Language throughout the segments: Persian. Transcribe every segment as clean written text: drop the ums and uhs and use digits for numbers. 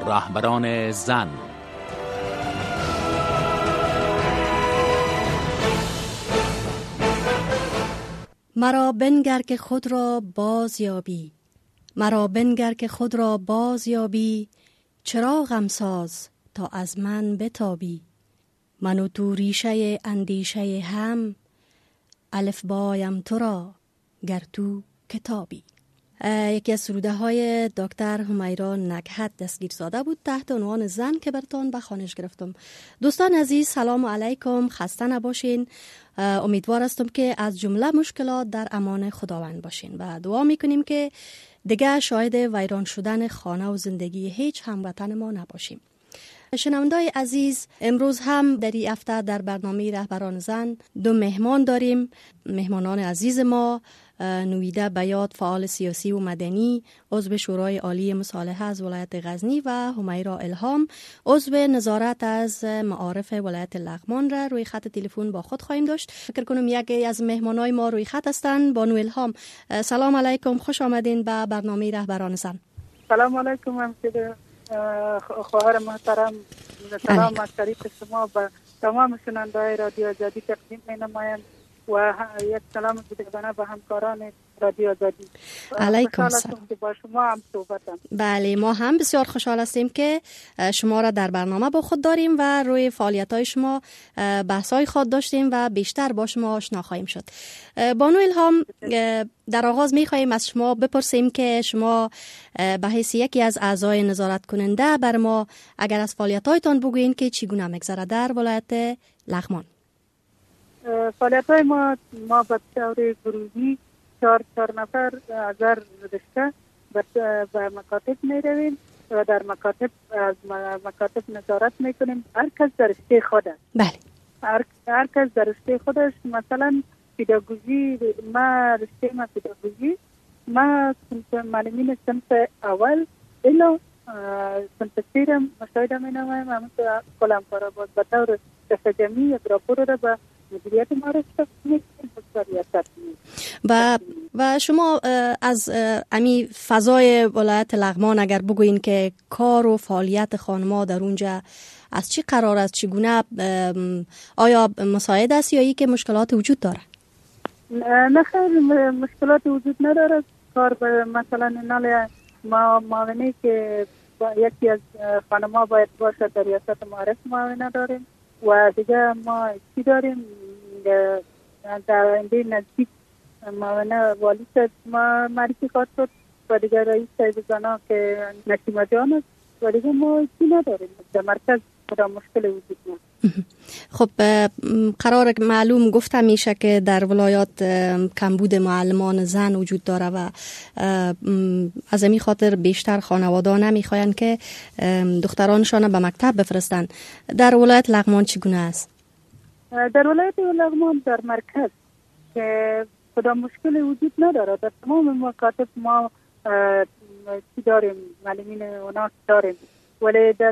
رهبران زن. مرا بنگر که خود را باز یابی، مرا بنگر که خود را باز یابی، چراغم ساز تا از من بتابی. من و تو ریشه اندیشه هم، الف بایم تو را گر تو کتابی. یکی از سروده های دکتر همیرا نکهت دستگیرزاده بود تحت عنوان زن که براتون به خوانش گرفتم. دوستان عزیز سلام علیکم، خسته نباشین. امیدوار هستم که از جمله مشکلات در امان خداوند باشین و دعا میکنیم که دیگه شاهد ویران شدن خانه و زندگی هیچ هموطن ما نباشیم. شنوندای عزیز، امروز هم در این هفته در برنامه رهبران زن دو مهمان داریم. مهمانان عزیز ما نویده بیات، فعال سیاسی و مدنی، عضو شورای عالی مصالحه از ولایت غزنی، و همیرا الهام، عضو نظارت از معارف ولایت لغمان را روی خط تلفن با خود خواهیم داشت. فکر کنم یکی از مهمانای ما روی خط هستند. بانو الهام، سلام علیکم، خوش آمدین به برنامه رهبران زن. سلام علیکم همسایه خواهر محترم، سلام از طریق شما به تمام شنونده‌های رادیو آزادی تقدیم می‌نمایم و یک سلام جداگانه به همکاران رادیو آزادی. علیکم سلام که با شما هم صحبتم. بله، ما هم بسیار خوشحال هستیم که شما را در برنامه با خود داریم و روی فعالیت‌های شما بحث‌های خود داشتیم و بیشتر با شما آشنا خواهیم شد. بانو الهام، در آغاز می‌خواهیم از شما بپرسیم که شما به حیث یکی از اعضای نظارت کننده بر ما اگر از فعالیت‌هایتان بگویین که چگونه می‌گذره در ولایت لغمان. فعالیت‌های ما به طور گروهی 4 نفر از هر رشته به مکاتب می‌رویم و در مکاتب از مکاتب نظارت می‌کنیم. هر کس در رشته خودش. بله. هر کس در رشته خودش. مثلا پداگوژی، ما رشته ما پداگوژی، ما معلمین صنف اول الا صنف سیرم مشاهده می‌نمایم. همون کلام کارا بود به طور تجمی یک راپور را به مدیریت معرفی و شما از امی فضای ولایت لغمان اگر بگوین که کار و فعالیت خانم‌ها در اونجا از چی قرار است، چگونه، آیا مساعد است یا ای که مشکلات وجود داره؟ نه خیر، مشکلات وجود نداره. کار مثلا نال معاونی که یکی از خانم‌ها باید باشه در ریاست معرف معاونه داریم و دیگه ما چی داریم در آینده نزدیک معاونه والی صاحب ما معرفی خواهد شد و دیگه رئیس صاحب زنا که نسیمه جان است و دیگه ما چی نداریم. در مرکز خدا مشکل وجود نداره. خب قرار معلوم گفته میشه که در ولایات کمبود معلمان زن وجود داره و از این خاطر بیشتر خانواده نمیخواین که دخترانشان به مکتب بفرستن. در ولایت لغمان چگونه است؟ در ولایت لغمان در مرکز که خدا مشکل وجود نداره. در تمام مکاتب ما چی داریم، معلمین اوناس داریم، ولی در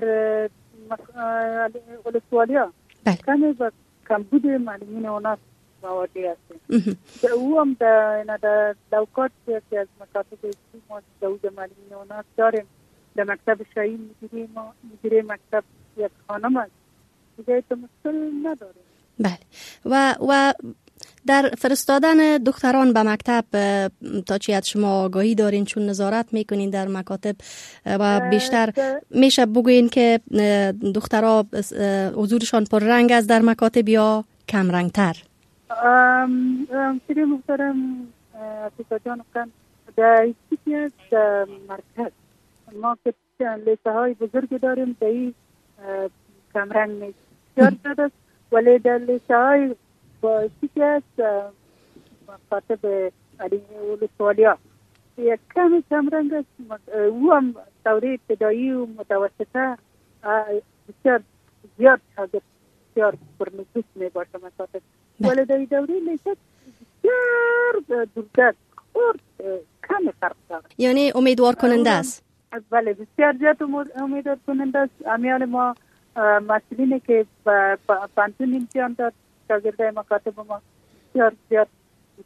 ولسوالیا کمی با کمبود معلمین اوناس مواجه هستیم. او هم در دوکات یکی از مکاتب ما دود معلمین اوناس داریم. در مکتب شایی مدیره مکتب یک خانم است، دیگه تو مشکل نداریم. بله. و در فرستادن دختران به مکتب تا چی از شما آگاهی دارین، چون نظارت میکنین در مکاتب و بیشتر میشه بگوین که دخترها حضورشان پر رنگ است در مکاتب یا کم رنگ تر؟ سری محترم افریقا جان کن در یکی از مرکز ما که لیسه های بزرگ داریم در این کم رنگ نیست زیاد است، ولی در لیسه های با یکی از مکاتب ولسوالیا یک کمی کم رنگ است. او هم دوره ابتدایی و متوسطه بسیار زیاد شاگرد بسیار پرنفوذ می باشه مکاتب، ولی در دوره لیسه بسیار دوردست خورد کمی فرق داره. یعنی امیدوار کننده است؟ بله، بسیار زیاد امیدوار کننده است. امیال ما مسئولینی که پانتون امتحان داد شاگردای مکاتب ما بسیار زیاد بودن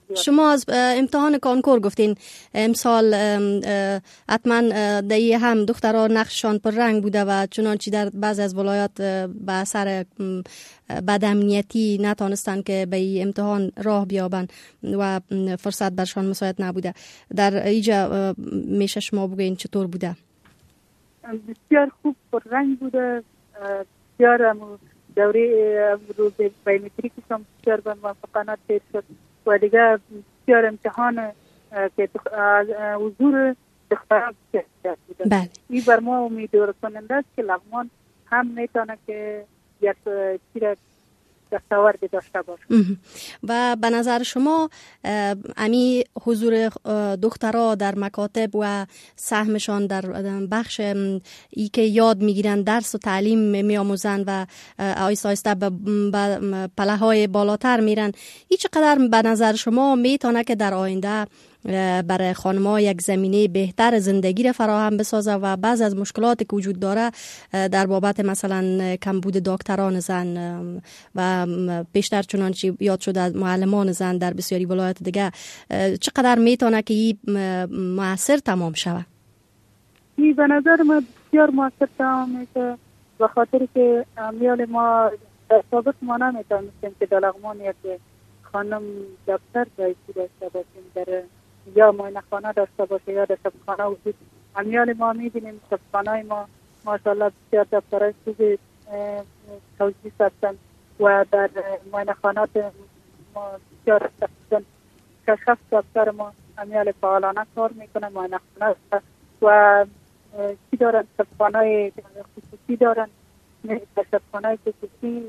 شما از امتحان کنکور گفتین امسال حتما دیگه هم دخترها نقششان پر رنگ بوده و چنانچه در بعض از ولایات به اثر بدامنیتی نتانستن که به این امتحان راه بیابن و فرصت برشان مساعد نبوده. در اینجا میشه شما بگوین چطور بوده؟ بسیار خوب پر رنگ بوده. بسیار دوره روز بایومتریکش هم بسیار به موفقانه تیر شد و دیگه بسیار امتحان که حضور دخترها بسیار بوده. بله. این بر ما امیدوار کننده است که لغمان هم میتونه که یک چیز دستاورد داشته باشه. و به نظر شما امی حضور دخترها در مکاتب و سهمشان در بخش ای که یاد میگیرن درس و تعلیم میآموزن و آیسته آیسته به پله‌های بالاتر میرن، این چقدر به نظر شما میتونه که در آینده برای خانم‌ها یک زمینه بهتر زندگی را فراهم بسازه و بعض از مشکلاتی که وجود داره در بابت مثلا کمبود دکتران زن و بیشتر چنانچه یاد شده از معلمان زن در بسیاری ولایات دیگه، چقدر میتونه که این مؤثر تمام شود؟ این به نظر من بسیار مؤثر تمام میشه، به خاطر که امیال ما در سابق ما نمیتونستیم که در لغمان یک خانم دکتر رئیسی داشته باشیم، در یا معاینه خانه داشته باشه یا در شفاخانه وجود. امیال ما میبینیم شفاخانه ما ماشاءالله بسیار دکترای خوب توجیه هستند و در معاینه خانات ما بسیار هستند. کشف دکتر ما امیال فعالانه کار میکنه، معاینه خانه و چی دارن شفاخانه خصوصی دارن، شفاخانه خصوصی.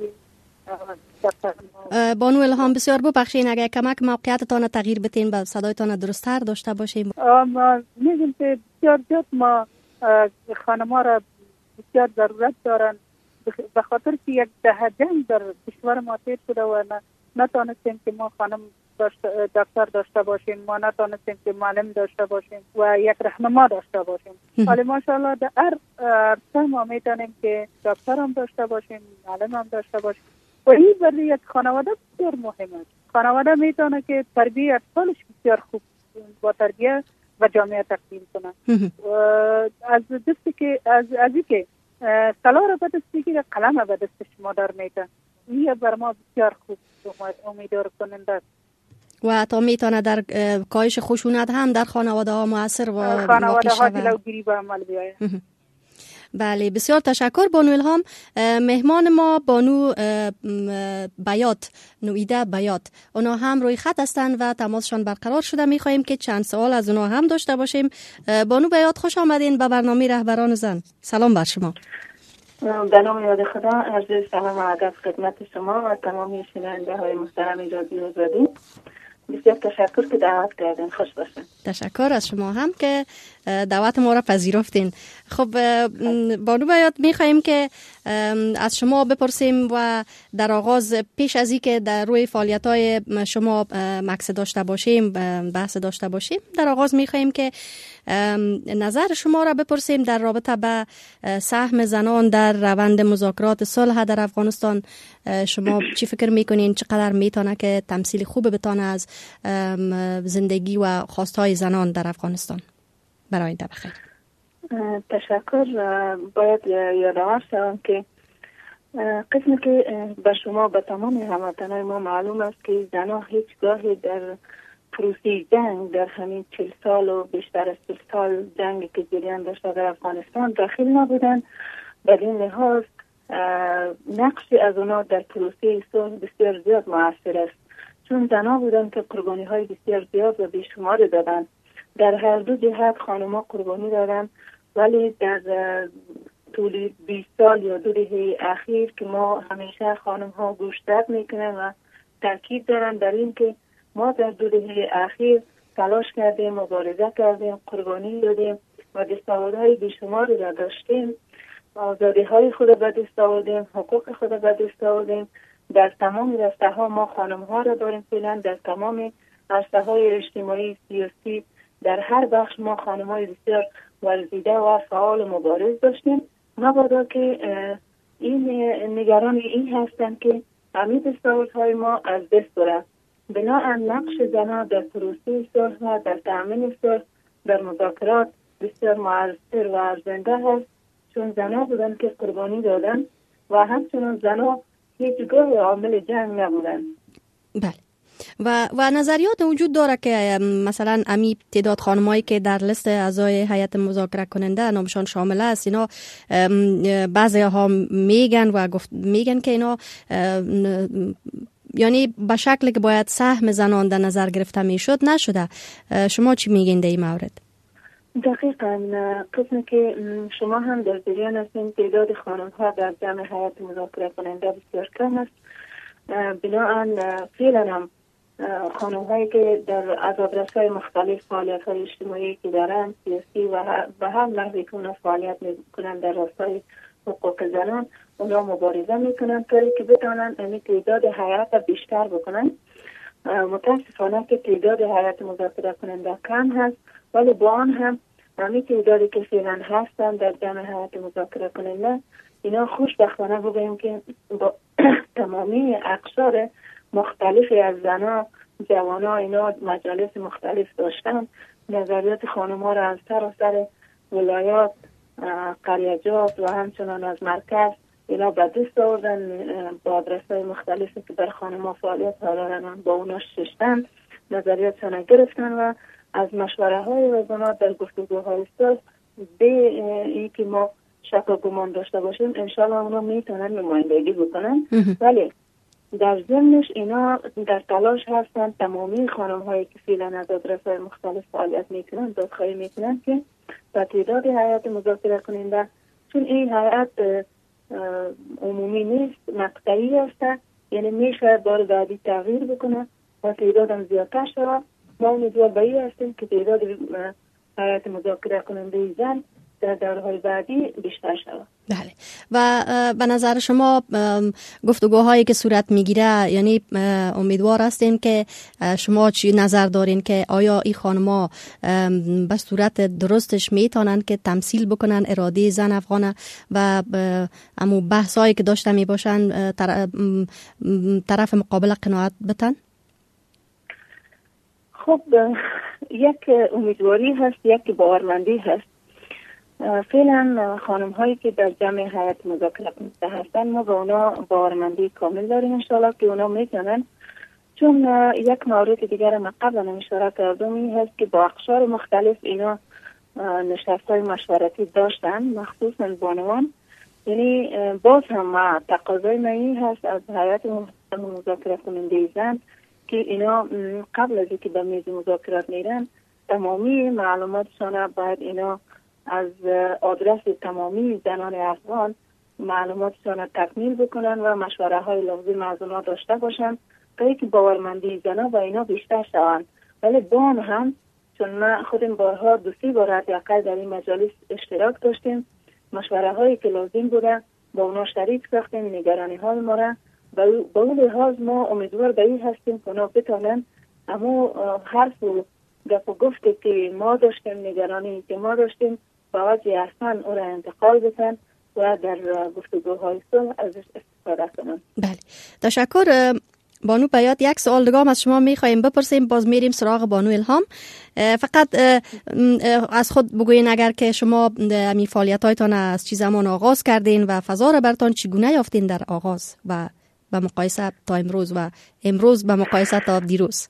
بانو الهام بسیار ببخشین اگر کمک موقعیتتان تغییر بتین به صدایتان درست‌تر داشته باشیم. ما میگیم که بسیار زیاد ما خانم‌ها را بسیار ضرورت دارن، به خاطر که یک دهه جنگ در کشور ما تیر شده و نتانستیم که ما خانم دکتر داشته باشیم، ما نتانستیم که معلم داشته باشیم و یک رهنما داشته باشیم. ولی ماشاءالله در هر عرصه ما میتونیم که دکتر هم داشته باشیم، معلم هم داشته باشیم و این برای یک خانواده بسیار مهم است. خانواده میتونه که تربیت اطفالش بسیار خوب با تربیت و جامعه تقدیم کنه. از دستی که از اینکه سلا را به دست بگیره، قلم را به دست شما در میده. این بر ما بسیار خوب امیدوار کننده است. و تا میتونه در کاهش خشونت هم در خانواده ها مؤثر و خانواده ها جلوگیری به عمل بیاید. بله، بسیار تشکر بانو الهام. مهمان ما بانو بیات، نویده بیات، اونا هم روی خط هستند و تماسشان برقرار شده. میخواییم که چند سوال از اونا هم داشته باشیم. بانو بیات خوش آمدین به برنامه رهبران زن. سلام بر شما. به نام یاد خدا، عرض سلام و ادب خدمت شما و تمامی شنونده های محترم رادیو آزادی. بسیار تشکر که دعوت کردین. خوش باشین. تشکر از شما هم که دعوت ما را پذیرفتین. خب بانو بیات، میخواییم که از شما بپرسیم و در آغاز پیش از این که در روی فعالیت‌های شما مقصد داشته باشیم، بحث داشته باشیم، در آغاز میخواییم که نظر شما را بپرسیم در رابطه به سهم زنان در روند مذاکرات صلح در افغانستان. شما چی فکر میکنین؟ چقدر میتونه که تمثیل خوب بتانه از زندگی و خواستهای زنان در افغانستان؟ برای ده بخیر. تشکر. باید یادآور شوم که قسمی که به شما به تمام هموطنان ما معلوم است که زنان هیچگاهی در پروسه جنگ در همین 40 سال و بیشتر از 40 سال جنگی که جریان داشته در افغانستان داخل نبودن. بدین لحاظ نقشی از اونا در پروسه صلح بسیار زیاد مؤثر است، چون زنان بودن که قربانی های بسیار زیاد و بیشمار دادن. در هر دو جهت خانم‌ها قربانی دادن، ولی در طول 20 سال یا 2 دهه اخیر که ما همیشه خانم‌ها گوشتاب میکنن و تاکید دارن در این که ما در 2 دهه اخیر تلاش کردیم، مبارزه کردیم، قربانی دادیم و دستاوردهای بیشماری را داشتیم، آزادی‌های خود به دست آوردیم، حقوق خود به دست آوردیم. در تمام رشته‌ها ما خانم‌ها را داریم فعلا، در تمام رشته‌های اجتماعی، سیاسی، در هر بخش ما خانم‌های بسیار ورزیده و فعال و مبارز داشتیم. مبادا که این نگران این هستند که همین دستاوردهای ما از دست برد. بناهن نقش زنان در پروسه صلح و در تأمین صلح در مذاکرات بسیار مؤثر و ارزنده هست، چون زنان بودن که قربانی دادن و همچنان زنان هیچگاه عامل جنگ نبودن. بله. و نظریات وجود داره که مثلا امی تعداد خانمایی که در لیست اعضای هیئت مذاکره کننده نامشان شامل است، اینا بعضی ها میگن که اینا یعنی به شکلی که باید سهم زنان در نظر گرفته میشد نشده. شما چی میگین در این مورد؟ دقیقاً قسمی که شما هم در جریان هستین، تعداد خانم ها در جمع هیئت مذاکره کننده بسیار کم است. بناهن فعلا هم خانم هایی که در آدرس‌های مختلف فعالیت های اجتماعی که دارند، سیاسی و به هر نحوی که اونا فعالیت میکنن در راستای حقوق زنان، اونا مبارزه میکنن که بتونن این تعداد هیئت بیشتر بکنن. متاسفانه که تعداد هیئت مذاکره کننده کم هست، ولی با آن هم همین تعدادی که فعلا هستن در جمع هیئت مذاکره کننده، اینا خوشبختانه بگوییم که با تمامی اقشار مختلفی از زنان، جوانا، اینا مجالس مختلف داشتن. نظریات خانم ها را از سر ولایات، قریجات و همچنان از مرکز اینا به دست آوردن، با آدرس‌های مختلفی که بر خانم ها فعالیت دارن با اونا ششتن، نظریاتشان گرفتن و از مشوره های وزنات در گفتگوهای صلح به اینکه ما شک و گمان داشته باشیم انشالله اونا میتونن نمایندگی بکنن. ولی در ضمنش اینا در تلاش هستن تمامی خانم هایی که فعلا از آدرس‌های مختلف فعالیت میکنن دادخواهی میکنن که در تعداد هیئت مذاکره کننده، چون این هیئت عمومی نیست، مقطعی است، یعنی میشه بار بعدی تغییر بکنه و تعداد هم زیادتر شود. ما امیدوار به این هستیم که تعداد هیئت مذاکره کننده زن در دورهای بعدی بیشتر شود. بله. و به نظر شما گفتگوهایی که صورت میگیره، یعنی امیدوار هستیم که شما چی نظر دارین که آیا این خانم‌ها به صورت درستش میتونن که تمثیل بکنن اراده زن افغانه و امو بحثایی که داشته میباشن طرف مقابل قناعت بتن؟ خب یک امیدواری هست، یک باورمندی هست. فعلا خانم هایی که در جمع هیئت مذاکره کننده هستن ما به اونا باورمندی کامل داریم انشالله که اونا میتونن، چون یک مورد دیگر ما قبلا اشاره کردم این هست که با اقشار مختلف اینا نشست های مشورتی داشتن، مخصوصا بانوان. یعنی باز هم تقاضای من این هست از هیئت مذاکره کننده زن که اینا قبل از اینکه به میز مذاکرات میرن تمامی معلوماتشان باید اینا از آدرس تمامی زنان افغان معلوماتشان تکمیل بکنن و مشوره های لازم از اونا داشته باشن تا که باورمندی زنان و اینا بیشتر شوند. ولی بان هم چون ما خودم بارها 2-3 بار حداقل در این مجالس اشتراک داشتیم، مشوره هایی که لازم بوده با اونا شریک ساختیم، نگرانی های ما را به اون لحاظ ما امیدوار به این هستیم که اونا بتانن اما حرف و گپ و گفته که ما داشتیم، نگرانی که ما داشتیم با وجه احسن او را انتقال بتن و در گفتگوهای صلح ازش استفاده کنن. بله، تشکر بانو بیات. یک سوال دیگه از شما میخوایم بپرسیم، باز میریم سراغ بانو الهام. فقط از خود بگوین اگر که شما می فعالیت‌هایتان از چه زمان آغاز کردین و فضا را برتان چگونه یافتین در آغاز و به مقایسه تا امروز و امروز به مقایسه تا دیروز؟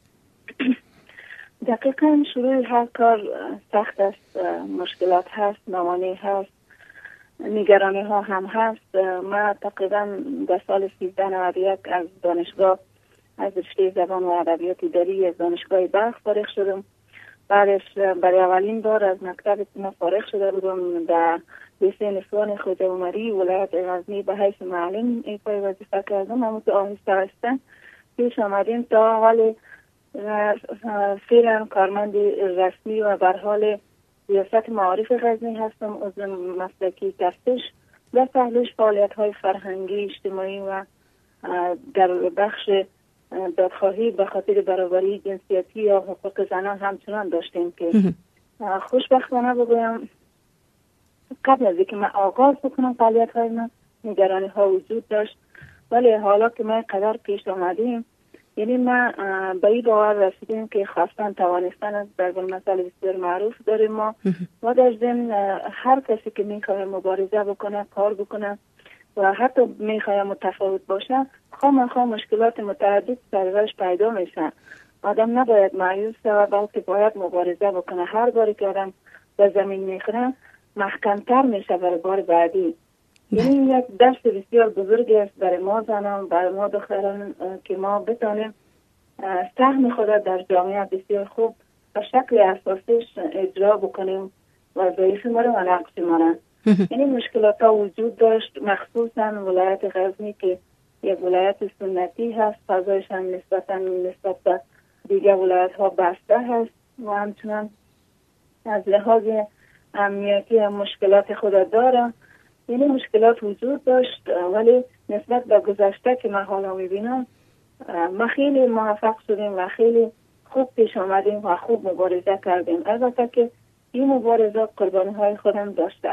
دقیقاً شروع هر کار سخت است، مشکلات هست، موانع هست، نگرانی ها هم هست. ما تقریباً در سال 1391 از دانشگاه از رشته زبان و ادبیات اداری از دانشگاه بلخ فارغ شدم. بعدش برای اولین بار از مکتب سینا فارغ شده بودم در لیسه نسوان خواجه عمری ولایت غزنی به حیث معلم ایفای وظیفه کردم. اما که آهسته آهسته پیش آمدیم تا ولی فعلا کارمند رسمی و بر حال ریاست معارف غزنی هستم، عضو مسلکی تفتیش و تحلیل فعالیت‌های فرهنگی، اجتماعی و در بخش دادخواهی به خاطر برابری جنسیتی یا حقوق زنان همچنان داشتیم که خوشبختانه بگویم قبل از اینکه من آغاز بکنم فعالیت‌های من نگرانی ها وجود داشت، ولی حالا که ما قدر پیش آمدیم یعنی ما به این باور رسیدیم که خواستن توانستن است در مسئله بسیار معروف داریم ما و در ضمن هر کسی که میخواه مبارزه بکنه، کار بکنه و حتی میخواه متفاوت باشه، خواهی مشکلات متعدد سرش پیدا میشه. آدم نباید مایوس شود، بلکه باید مبارزه بکنه. هر باری که آدم به زمین میخوره محکمتر میشه برای بار بعدی. یعنی یک درس بسیار بزرگی است برای ما زنان، برای ما دختران که ما بتانیم سهم خود در جامعه بسیار خوب به شکل اساسیش اجرا بکنیم و ضعیف ما رو و نقص ما رو. یعنی مشکلات ها وجود داشت، مخصوصا ولایت غزنی که یک ولایت سنتی هست، فضایش هم نسبت به دیگر ولایت ها بسته هست و همچنان از لحاظ امنیتی هم مشکلات خود داره. یعنی مشکلات وجود داشت، ولی نسبت به گذشته که من حالا میبینم ما خیلی موفق شدیم و خیلی خوب پیش آمدیم و خوب مبارزه کردیم. البته که این مبارزه قربانی های خودم داشته.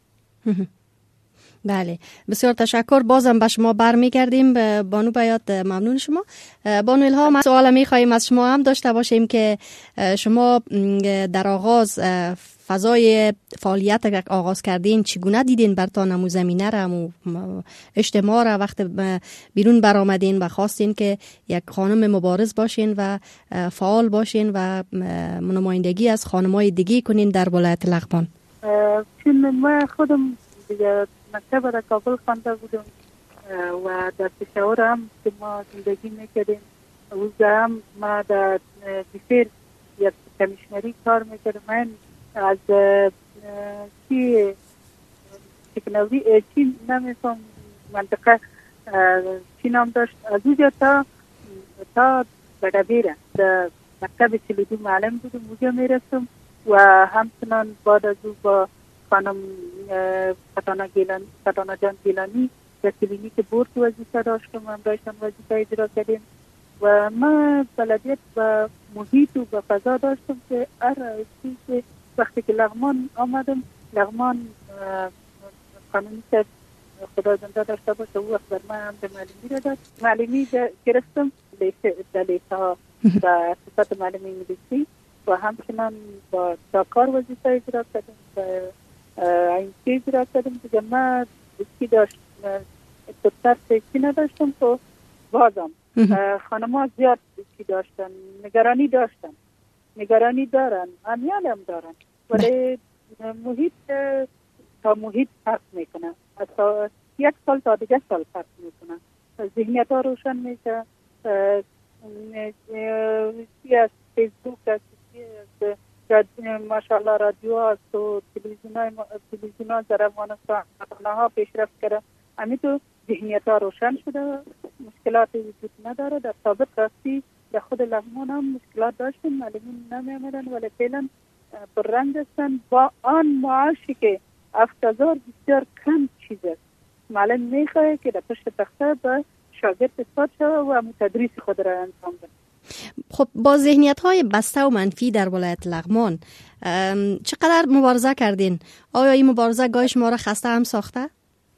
بله، بسیار تشکر. بازم به شما برمیگردیم. بانو بیات، ممنون شما. بانو الهام، سوال میخواییم از شما هم داشته باشیم که شما در آغاز فضای فعالیت که آغاز کردین چگونه دیدین برتان امو زمینه را، امو اجتماع را وقت بیرون برآمدین و خواستین که یک خانم مبارز باشین و فعال باشین و نمایندگی از خانمای دیگه کنین در ولایت لغمان؟ چون ما خودم دیگه مکتب در کابل خوانده بودم و در پشاور هم که ما زندگی میکردیم، اوزا هم ما در بیفیر یک کمیشنری کار میکردم. من از چی نمیفهم منطقه چی نام داشت، از اونجا تا بدبیره در مکتب 42 معلم بودم، اونجا میرسم و همچنان بعد از او با خانم فتانه جان گیلانی در کلینیک بورد وظیفه داشتم، هم داشتم وظیفه اجرا کردیم و ما بلدیت و محیط و فضا داشتم که که وقتی که لغمان آمدم، لغمان قانونی که خدا زنده داشته باشه او وقت بر من هم به معلمی را داد، معلمی گرفتم در لیسا و صفت معلمی انگلیسی و همچنان با داکار وظیفه اجرا کردم و این چیز اجرا کردم دیگه. ما چی داشت ترس چی نداشتم تو بازم خانم ها زیاد چی داشتن، نگرانی دارن، امیال هم دارن، ولی محیط تا محیط فرق میکنه، تا یک سال تا دیگه سال فرق میکنه، ذهنیت ها روشن میشه. از فیسبوک است، ماشاءالله رادیو است و تلویزیون ها در افغانستان ها پیشرفت کرده، همین تو ذهنیت ها روشن شده، مشکلات وجود نداره. در سابق راستی در خود لغمان هم مشکلات داشتیم، معلمین نمی آمدن ولی فعلا بررنگ هستن با آن معاشی که 7000 بسیار کم چیز است. معلم میخواه که در پشت تخته به شاگرد اثبات شده و تدریس خود را انجام بده. خب با ذهنیت‌های بسته و منفی در ولایت لغمان چقدر مبارزه کردین؟ آیا این مبارزه گاهی شما را خسته هم ساخته؟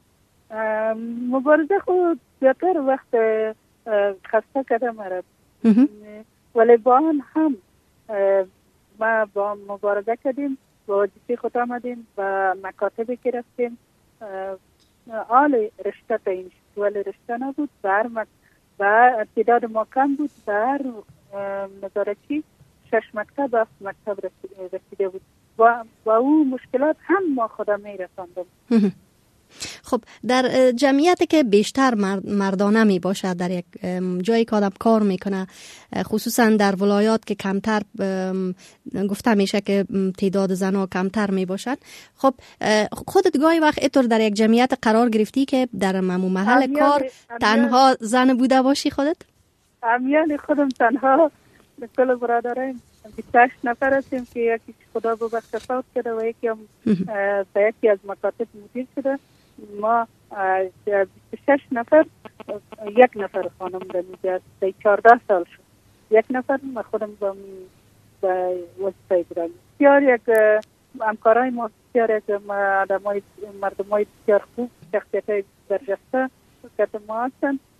مبارزه خود زیادتر وقت خسته کرده مرد، ولی با آن هم ما با مبارزه کردیم، با وظیفه خود آمدیم و مکاتبی که رفتیم. آل رشته تعیین شد ولی رشته نبود و تعداد ما کم بود. در نظارتی 6 مکتب 7 مکتب رسیده بود و او مشکلات هم ما خدا می رساندم. خب در جمعیتی که بیشتر مردانه می باشد، در یک جایی که آدم کار میکنه، خصوصا در ولایات که کمتر گفته میشه که تعداد زنها کمتر می باشد، خب خودت گاهی وقت اینطور در یک جمعیت قرار گرفتی که در محل کار تنها زن بوده باشی خودت؟ امیال خودم تنها، کل برادران 28 نفر هستیم که یکی خدا ببخشه فوت کرده و یکی هم به یکی از مکاتب مدیر شده. ما 26 نفر، یک نفر خانم در میجاست، 14 سال شد. یک نفر ما خودم به وظیفه اجرا. بسیار یک همکارای ما بسیار یک مردمای بسیار خوب، شخصیت برجسته که ما هستن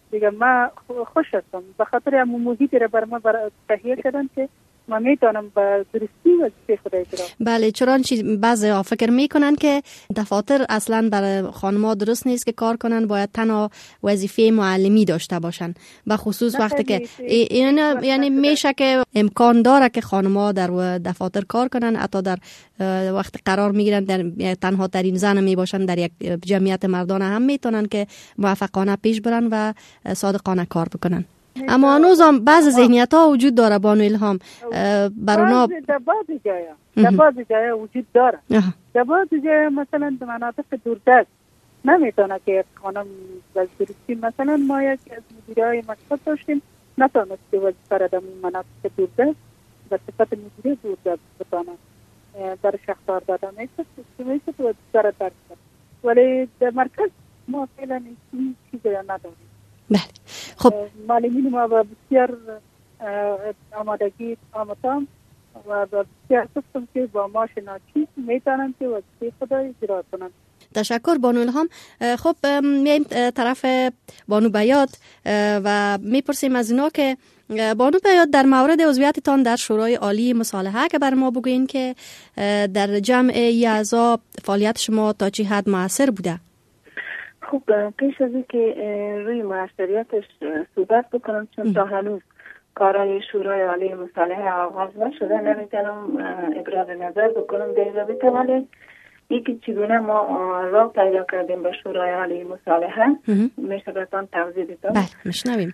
دیگه ما خوش هستم به خاطر همون محیطی را بر ما تهیه کردن که ما میتونم به درستی وظیفه خود اجرا. بله، چرانچه بعضی ها فکر میکنن که دفاتر اصلا برای خانم‌ها درست نیست که کار کنن، باید تنها وظیفه معلمی داشته باشن. به خصوص وقتی که یعنی میشه که امکان داره که خانم‌ها در دفاتر کار کنن، حتی در وقت قرار میگیرن در تنها ترین زن می باشن در یک جمعیت مردانه هم میتونن که موفقانه پیش برن و صادقانه کار بکنن. اما هنوز هم بعض ذهنیت ها وجود داره بانو الهام، بر اونا در بعض جای وجود داره. در بعض جای مثلا در مناطق دوردست نمیتونه که خانم وظیفه، مثلا ما یک از مدیرای مکتب داشتیم نتونست که وظیفه را در مناطق دوردست به صفت مدیر دوردست بتونه در شخصار داده میشه تو وظیفه را درک کرد، ولی در مرکز ما فعلا این چیزی را نداریم. بله. خب معلمین ما با بسیار آمادگی آموزان و بسیار سفتم که با ما شناسی میتونن که وظیفه خود اجرا کنن. تشکر بانو الهام. خب میایم طرف بانو بیات و میپرسیم از اینا که بانو بیات در مورد عضویتتان در شورای عالی مصالحه که بر ما بگوین که در جمع اعضا فعالیت شما تا چه حد موثر بوده؟ خب پیش از این که روی موثریتش صحبت بکنم، چون تا هنوز کارهای شورای عالی مصالحه آغاز نشده، نمیتونم ابراز نظر بکنم در رابطه، ولی یکی چگونه ما راه پیدا کردیم به شورای عالی مصالحه میشه براتون توضیح بدم. بله میشنویم.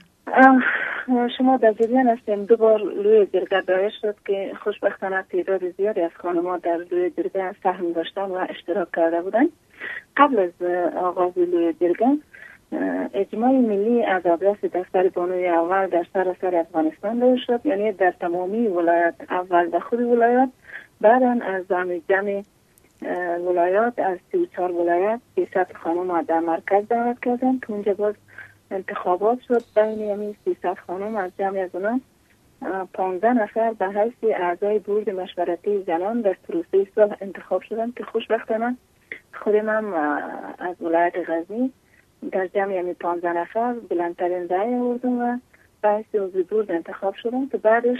شما در جریان هستیم 2 بار روی جرگه دایر شد که خوشبختانه تعداد زیادی از خانم‌ها در روی جرگه سهم داشتن و اشتراک کرده بودن. قبل از آغاز روی جرگه اجماع ملی از آدرس دفتر بانوی اول در سراسر افغانستان دایر شد، یعنی در تمامی ولایات، اول در خود ولایات، بعدا از جمع ولایات، از 34 ولایات 300 خانم در مرکز دعوت کردن که اونجا باز انتخابات شد. بین 300 خانم از جمع از اونا 15 نفر به حیث اعضای بورد مشورتی زنان در پروسه صلح انتخاب شدن که خوشبختانه خودم هم از ولایت غزنی در جمع 15 نفر بلندترین رأی آوردم و به حیث عضو بورد انتخاب شدم که بعدش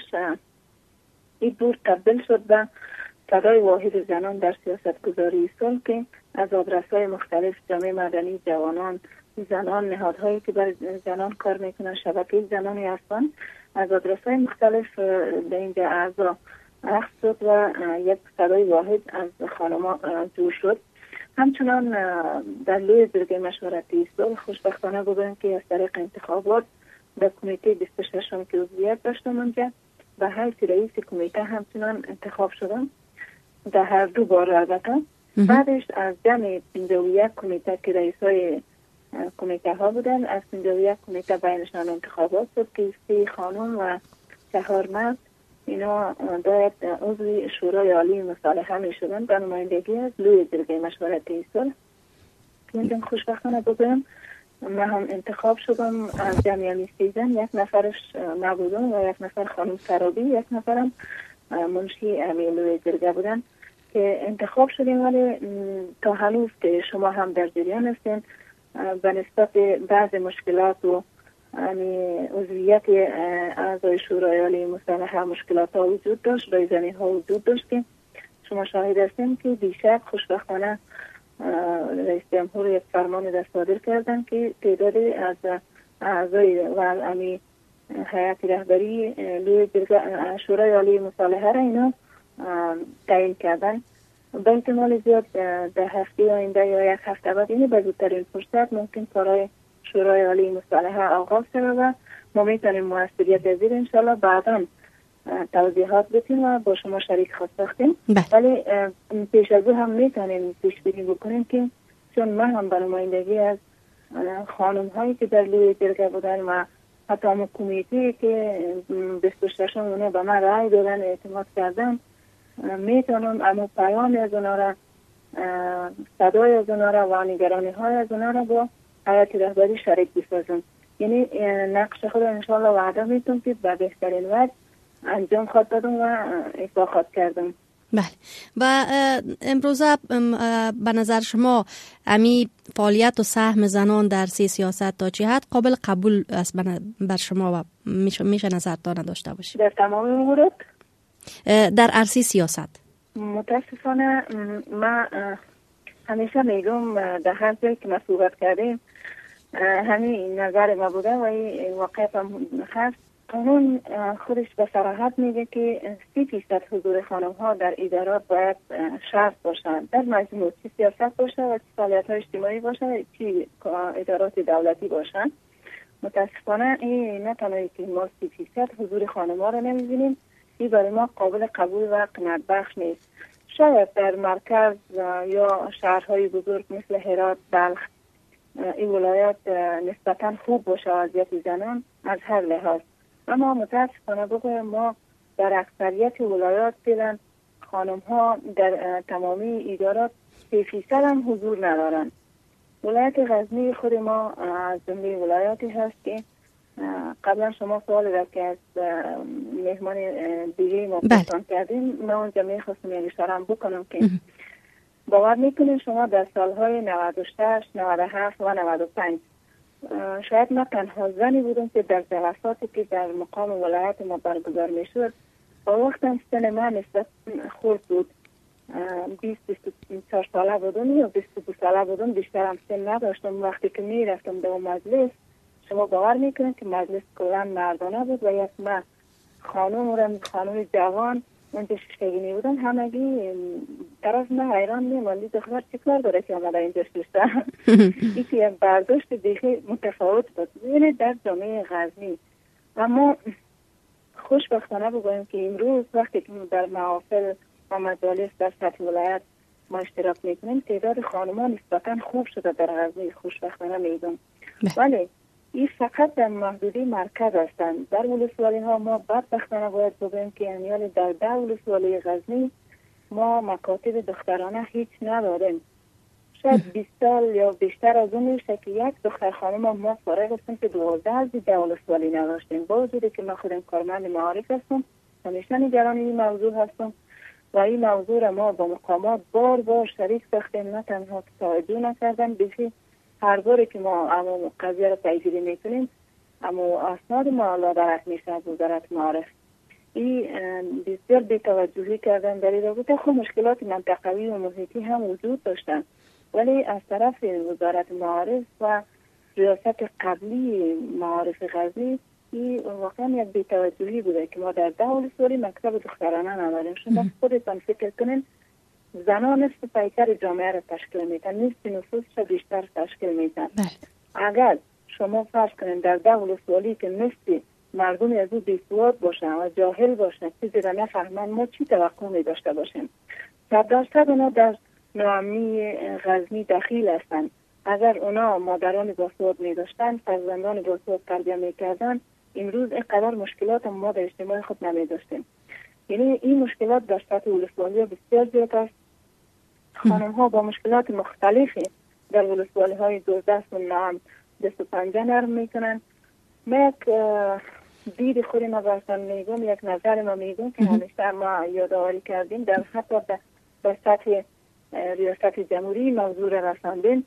این بورد تبدیل شد به صدای واحد زنان در سیاست گذاری صلح که از آدرس‌های مختلف، جامعه مدنی، جوانان، زنان، نهادهایی که برای زنان کار میکنن، شبکه زنانی هستن، از آدرس‌های مختلف در اینجا اعضا اخذ شد و یک صدای واحد از خانم‌ها جور شد. همچنان در لوی جرگه مشورتی صلح خوشبختانه بودن که از طریق انتخابات در کمیته 26 که عضویت داشتم اونجا به حیث رئیس کمیته همچنان انتخاب شدم در هر 2 بار البته. بعدش از جمع 51 کمیته که رئیسای کمیته ها بودن، از 51 کمیته بینشان انتخابات شد که 3 خانم و 4 مرد اینا باید عضو شورای عالی مصالحه می شدن به نمایندگی از لوی جرگه مشورتی صلح. که خوشبختانه بگویم من هم انتخاب شدم. از جمعیت 13 1 نفرش نبودم و 1 نفر خانم سرابی، 1 نفرم منشی لوی جرگه بودن که انتخاب شدیم. ولی تا هنوز که شما هم در جریان هستین به نسبت بعض مشکلات و عضویت اعضای شورای عالی مصالحه مشکلات ها وجود داشت، رایزنی ها وجود داشت که شما شاهد هستین که دیشب خوشبختانه رئیس جمهور یک فرمان صادر کردن که تعداد از اعضای و هیئت رهبری شورای عالی مصالحه را اینا تعیین کردن. به احتمال زیاد در هفته آینده یا 1 هفته بعد اینه به زودترین فرصت ممکن کارهای شورای عالی مصالحه آغاز شده و ما میتونیم موثریت از این انشاءالله بعدا توضیحات بدیم و با شما شریک خواست ساختیم. ولی پیش از او هم میتونیم پیش بینی بکنیم که چون من هم به نمایندگی از خانم هایی که در لوی جرگه بودن و حتی هم کمیته که 26 اونه به من رای دادن، اعتماد کردن، میتونم اما پیام از اونا را، صدای از اونا را و نگرانی های از اونا را با هیئت رهبری شریک بسازم. یعنی نقش خود انشاءالله وعده میتونم که به بهترین وجه انجام خواهد دادم و ایفا خواهد کردم. بله. و امروزه به نظر شما امی فعالیت و سهم زنان در سیاست تا چه حد قابل قبول است بر شما و میشه نظرتان داشته باشید؟ در تمام امورات در عرصه سیاست. متاسفانه ما همیشه میگم در هر جایی که ما صحبت کردیم همین نظر ما بوده و این واقعیت هم هست. قانون خودش به صراحت میگه که 30% حضور خانم ها در ادارات باید شرط باشند، در مجموع چه سیاست باشه و چه فعالیت های اجتماعی باشه چه ادارات دولتی باشند. متاسفانه این نه تنهایی که ما 30% حضور خانم ها رو نمیبینیم، این برای ما قابل قبول و قناعت بخش نیست. شاید در مرکز یا شهرهای بزرگ مثل هرات، بلخ این ولایات نسبتا خوب باشه وضعیت زنان از هر لحاظ، اما متاسفانه بگویم ما در اکثریت ولایات فعلا خانم ها در تمامی ادارات 3% هم حضور ندارند. ولایت غزنی خود ما از جمله ولایاتی هست که قبلا شما سوال را که از مهمان دیگه ما پرسان کردیم، من اونجا میخواستم اشاره بکنم که باور میکنید شما در سالهای 96 97 و 95 شاید ما تنها زنی بودم که در جلساتی که در مقام ولایت ما برگزار میشد با وقتم سن من نسبت خورد بود، 20-24 ساله بودم یا 22 ساله بودم، بیشترم سن نداشتم. وقتی که میرفتم در مجلس شما باور میکنید که مجلس کلا مردانه بود و یک من خانم جوان اونجا ششگینی بودن، همگی طرف من حیران میماندی دختر چه کار داره که آمده اینجا شسته. این که یک برداشت دیگه متفاوت بود یعنی در جامعه غزنی. اما خوشبختانه بگویم که امروز وقتی که در محافل و مجالس در سطح ولایت ما اشتراک میکنیم تعداد خانمان نسبتا خوب شده در غزنی، خوشبختانه میگم. ولی این فقط در محدوده مرکز هستند. در ولسوالی ها ما بدبختانه باید بگویم که یعنی در 10 ولسوالی غزنی ما مکاتب دخترانه هیچ نداریم. شاید 20 سال یا بیشتر از اون میشه که یک دختر خانم ما فارغ هستیم که 12 از 10 ولسوالی نداشتیم. با وجودی که من خودم کارمند معارف هستم، همیشه نگران این موضوع هستم و این موضوع را ما با مقامات بار بار شریک ساختیم، نه تنها توجه نکردن، بلکه هر باری که ما قضیه را پیگیری میکنیم اما اسناد ما لادرک میشه از وزارت معارف. این بسیار بی‌توجهی کردن در این رابطه. خب مشکلات منطقوی و محیطی هم وجود داشتن، ولی از طرف وزارت معارف و ریاست قبلی معارف غزنی این واقعا یک بی‌توجهی بوده که ما در 10 ولسوالی مکتب دخترانه نداریم. شما خودتان فکر کنین زنان نصف پیکر جامعه را تشکیل میتن، نصف نفوسش بیشتر تشکیل میتن. اگر شما فرض کنین در 10 ولسوالی که نصف مردم از او بیسواد باشن و جاهل باشن، چیزی را نفهمن، ما چی توقع می داشته باشیم؟ 100% اونا در ناامنی غزنی دخیل هستند. اگر اونا مادران باسواد می داشتن، فرزندان باسواد تربیت می کردن، امروز اینقدر مشکلات ما در اجتماع خود نمی داشتیم. یعنی این مشکلات در سطح ولسوالی بسیار زیاد است. خانم ها با مشکلات مختلفی در ولسوالی های 12 و 25 نرم میکنن. من یک دید خود ما برسان میگم، یک نظر ما میگم که همیشه ما یادآوری کردیم در حتی در سطح ریاست جمهوری موضوع را رساندیم.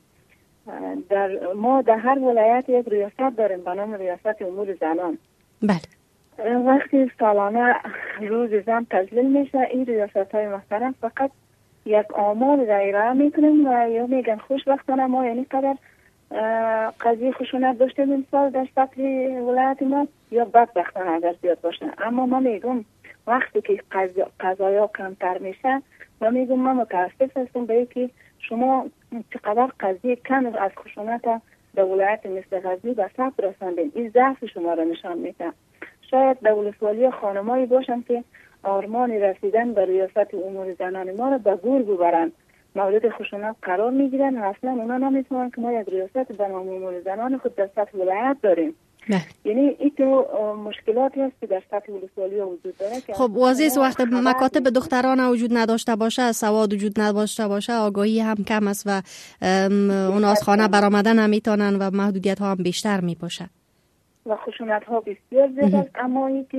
ما در هر ولایت یک ریاست داریم به نام ریاست امور زنان. بله. وقتی سالانه روز زن تجلیل میشه، این ریاست های محترم فقط یک آمار را ارائه میکنیم و یا میگن خوشبختانه ما یعنی قدر قضیه خشونت داشته این سال در سطح ولایت ما، یا بدبختانه اگر زیاد باشه. اما ما میگم وقتی که قضایا کمتر میشه ما میگم ما متاسف هستیم به اینکه شما چقدر قضیه کم از خشونت در ولایت مثل غزنی به ثبت رساندین. این ضعف شما را نشان میده. شاید در ولسوالی خانمایی باشن که آرمان رسیدن به ریاست امور زنان ما را به گور ببرن، مورد خشونت قرار میگیرن و اصلا اونا نمیتونن که ما یک ریاست به نام امور زنان خود در سطح ولایت داریم. یعنی این تو مشکلاتی هست که در سطح ولسوالی وجود داره. خب واضح وقت مکاتب دختران وجود نداشته باشه، سواد وجود نداشته باشه، آگاهی هم کم است و اونا از خانه برآمدن هم میتونن و محدودیت ها هم بیشتر میپاشه و خشونت ها بسیار زیاد است. اما این که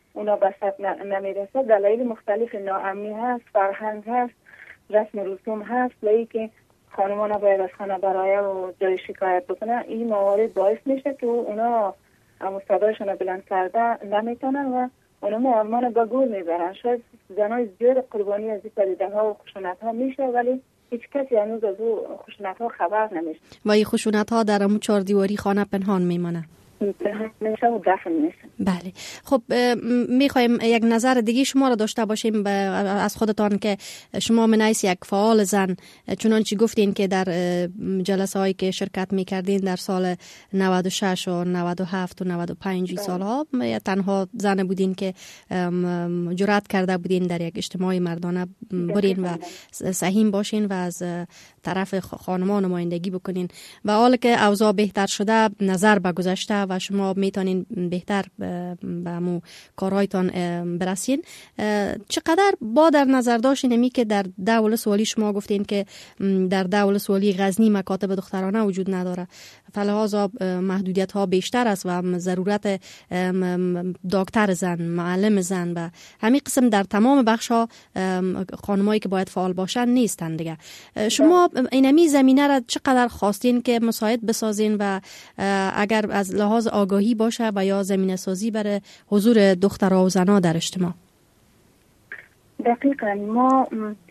اونا به ثبت نمیرسه. دلایل مختلف ناامنی هست، فرهنگ هست، رسم و رسوم هست، ولی که خانم‌ها نباید از خانه برای و جای شکایت بکنن. این موارد باعث میشه که اونا صدایشون بلند کرده نمیتونن و اونا معلمان به گول میبرن. شاید زنای زیاد قربانی از این پدیده ها و خشونت ها میشه، ولی هیچ کسی هنوز از او خشونت ها خبر نمیشه و این خشونت ها در امون 4 دیواری خانه پنهان میمانه میشه و دفن میشه. بله. خب میخوایم یک نظر دیگه شما را داشته باشیم از خودتان که شما من حیث یک فعال زن، چنانچه گفتین که در جلسه هایی که شرکت میکردین در سال 96 و 97 و 95 سالها تنها زن بودین که جرأت کرده بودین در یک اجتماع مردانه برین و سهیم باشین و از طرف خانمان نمایندگی بکنین و حالا که اوضاع بهتر شده نظر به گذشته و شما میتونین بهتر به مو کارهایتان برسین، چقدر با در نظر داشتین امی که در دولت سوالی شما گفتین که در دولت سوالی غزنی مکاتب دخترانه وجود نداره، فلحاظا محدودیت ها بیشتر است و ضرورت دکتر زن، معلم زن و همین قسم در تمام بخش ها خانمایی که باید فعال باشن نیستن دیگه. شما اینمی زمینه را چقدر خواستین که مساعد بسازین و اگر از لحاظ آگاهی باشه و یا زمینه سازی برای حضور دخترها و زنها در اجتماع؟ دقیقاً ما